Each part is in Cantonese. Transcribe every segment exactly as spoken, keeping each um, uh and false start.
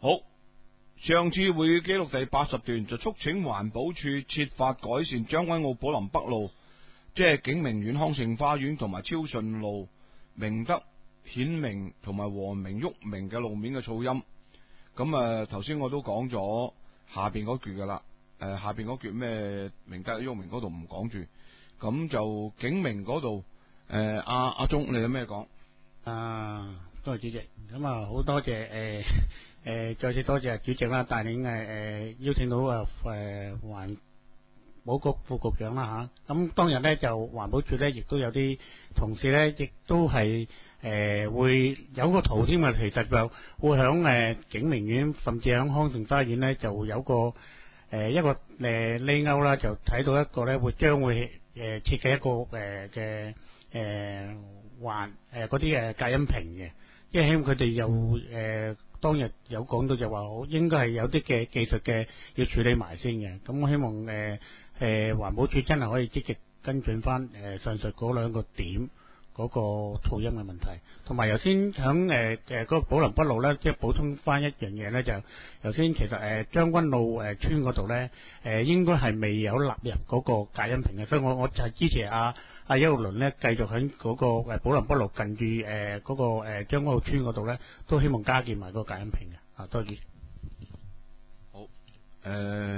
好，上次會議記錄第八十段就促請環保署設法改善將軍澳寶林北路，即係景明苑康盛花園同埋超順路明德顯明同埋和明郁明嘅路面嘅噪音。咁啊，頭先我都講咗下邊嗰橛噶啦，誒、呃，下邊嗰橛咩明德郁明嗰度唔講住，咁就景明嗰度，誒、呃，阿阿忠你有咩講？ 啊，多謝主席，咁啊好多謝誒誒，再次多謝主席啦，帶領誒誒邀請到啊誒環保局副局長啦吓，咁、啊、當日咧就環保署咧亦都有啲同事咧，亦都係誒、呃、會有個圖添啊，其實就會響誒景明苑，甚至響康盛花園咧就有個誒、呃、一個誒 layout 啦，就睇到一個咧會將會誒設計一個誒嘅誒環誒嗰啲誒隔音屏嘅，因為希望佢哋又誒當日有講到就話好應該係有啲嘅技術嘅要處理埋先嘅，咁我希望誒。呃誒、呃、環保署真係可以積極跟進翻誒上述嗰兩個點嗰個噪音嘅問題，同埋頭先響誒誒嗰個寶林北路咧，即係補充翻一樣嘢咧，就頭先其實誒將軍澳誒村嗰度咧誒應該係未有納入嗰個隔音屏嘅，所以我我就係支持阿阿邱倫咧繼續喺嗰個誒寶林北路近住誒嗰個誒將軍澳村嗰度咧，都希望加建埋個隔音屏嘅啊，多謝。 好誒。呃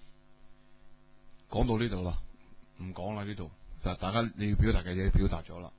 講到呢度啦，唔講啦呢度，就大家你要表達嘅嘢表達咗啦。